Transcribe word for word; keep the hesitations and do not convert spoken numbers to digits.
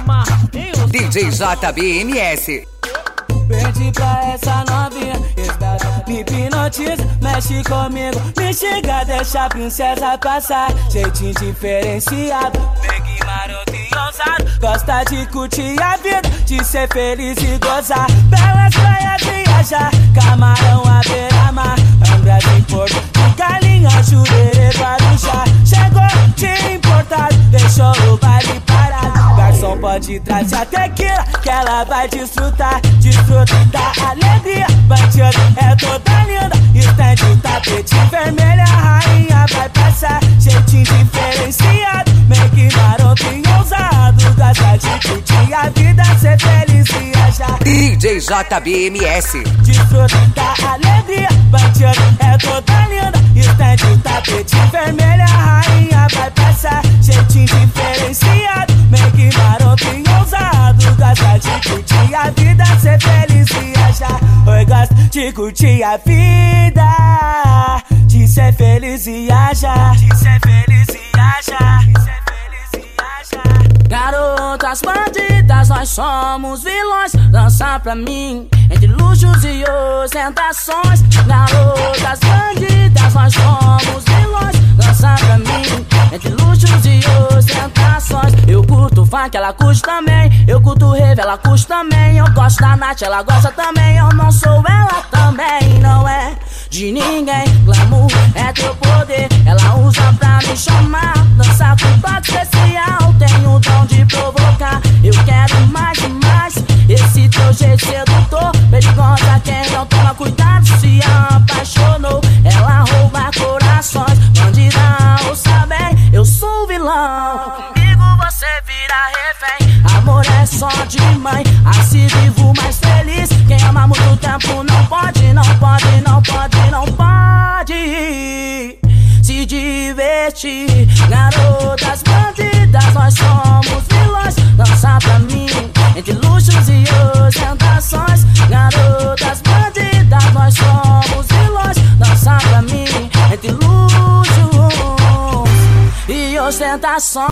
D J J B M S. Perdi pra essa novinha, me hipnotiza, mexe comigo, me chega, deixa a princesa passar. Jeitinho diferenciado, negue maroto e ousado, gosta de curtir a vida, de ser feliz e gozar. Belas praias viajar, camarão à beira-mar, Angra de Porto, de Galinha, Jurerê, Guarujá. Chegou de importado, deixou o baile parado. Garçom pode trazer a tequila, que ela vai desfrutar, desfrutar da alegria. Bandido é toda linda, estende o tapete vermelho, a rainha vai passar. Jeitinho diferenciado, make maroto e ousado, gosta de curtir a vida, ser feliz e viajar. D J J B M S. Desfruta da alegria, bandido é toda linda, estende o tapete vermelho, a rainha vai passar. Jeitinho diferenciado, make maroto e ousado, gosta de curtir a vida, ser feliz e viajar. Oi, gosta de curtir a vida, de ser feliz e viajar, de ser feliz e viajar, de ser feliz e viajar. Garotas bandidas, nós somos vilões. Dança pra mim, entre luxos e ostentações. Garotas bandidas, nós somos vilões. Dança pra mim, entre luxos e ostentações. Eu curto funk, ela curte também. Eu curto rave, ela curte também. Eu gosto da Nath, ela gosta também. Eu não sou ela também, não é de ninguém. Glamour é teu poder, ela usa pra me chamar. Dançar com toque especial, tenho o dom de provocar. Eu quero mais e mais, esse teu jeito sedutor. Perigosa quem não toma cuidado, se apaixonou. Ela rouba corações, bandida, ouça bem, eu sou vilão. Comigo você vira refém, amor é só de mãe. Assim vivo mais feliz, quem ama muito tempo não pode, não pode, não pode, não pode se divertir. Garotas bandidas, nós somos vilões. Dança pra mim, entre luxos e ostentações. Garotas bandidas, nós somos vilões. Dança pra mim, entre luxos e ostentações.